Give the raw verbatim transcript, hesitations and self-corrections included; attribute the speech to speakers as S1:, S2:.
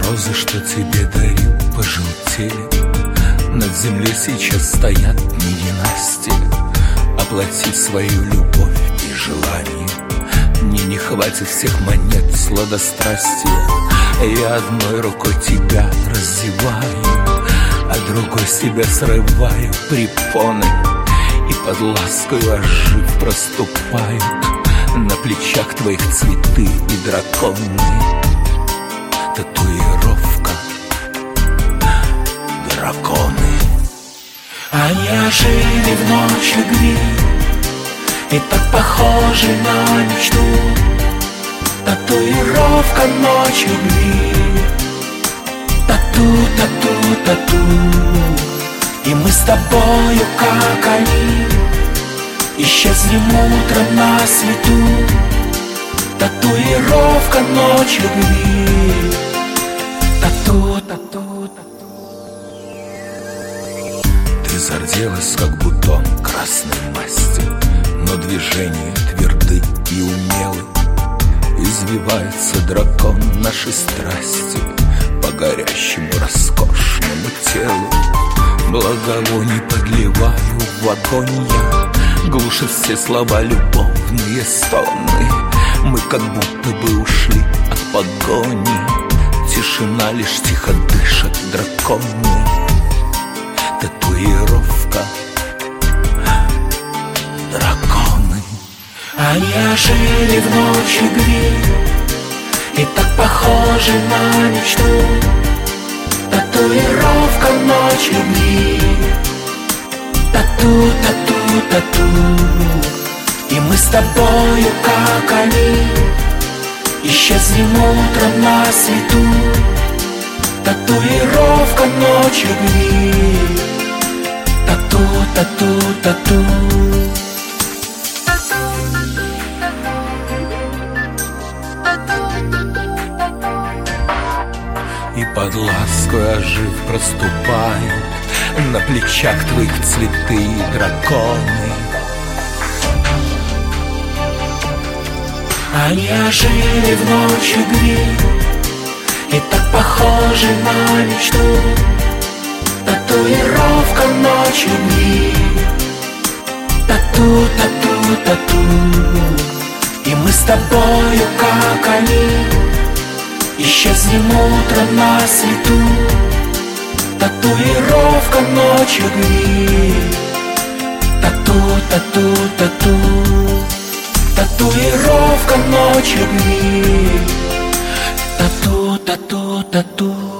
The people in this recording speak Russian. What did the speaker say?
S1: Розы, что тебе дарил, пожелтели. Над землей сейчас стоят ненастья. Оплати свою любовь и желание. Мне не хватит всех монет сладострастия. Я одной рукой тебя раздеваю, а другой себя срываю препоны. И под ласкою ожив проступают на плечах твоих цветы и драконы. Татуировка драконы. Они ожили в ночь любви и так похожи на мечту. Татуировка ночь любви. Тату, тату, тату. И мы с тобою, как они, исчезнем утром на свету. Татуировка ночь любви. Тату, тату, тату. Ты зарделась, как бутон красной масти, но движения тверды и умелы. Извивается дракон нашей страсти по горящему роскошному телу. Благовоний подливаю в огонь я, глушит все слова любовные стоны. Мы как будто бы ушли от погони. Тишина лишь тихо дышат драконы. Татуировка драконы. Они ожили в ночь любви и так похожи на мечту. Татуировка ночь любви. Тату, тату, тату. И мы с тобою, как они, исчезнем утром на свету. Татуировка ночь любви. Тату, тату, тату. И под лаской ожив проступают на плечах твоих цветы и драконы. Они ожили в ночь любви и так похожи на мечту. Татуировка ночь любви. Тату, тату, тату. И мы с тобою, как они, исчезнем утром на свету. Татуировка ночь любви. Тату, тату, тату. Татуировка ночь любви. Тату, тату, тату.